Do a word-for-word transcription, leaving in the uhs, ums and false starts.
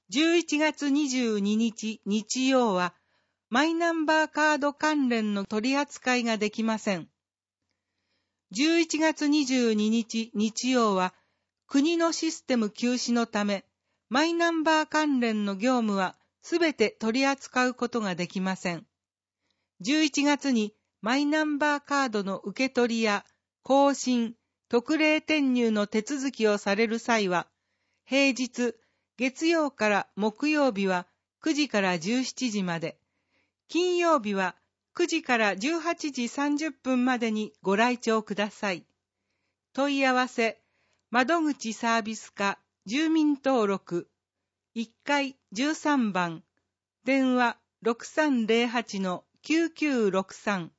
じゅういちがつにじゅうににち日曜は、マイナンバーカード関連の取り扱いができません。じゅういちがつにじゅうににち日曜は、国のシステム休止のため、マイナンバー関連の業務はすべて取り扱うことができません。じゅういちがつにマイナンバーカードの受け取りや更新、特例転入の手続きをされる際は、平日、月曜から木曜日はくじからじゅうしちじまで、金曜日はくじからじゅうはちじさんじゅっぷんまでにご来庁ください。問い合わせ、窓口サービス課住民登録いっかいじゅうさんばん、電話 ろくさんゼロはちのきゅうきゅうろくさん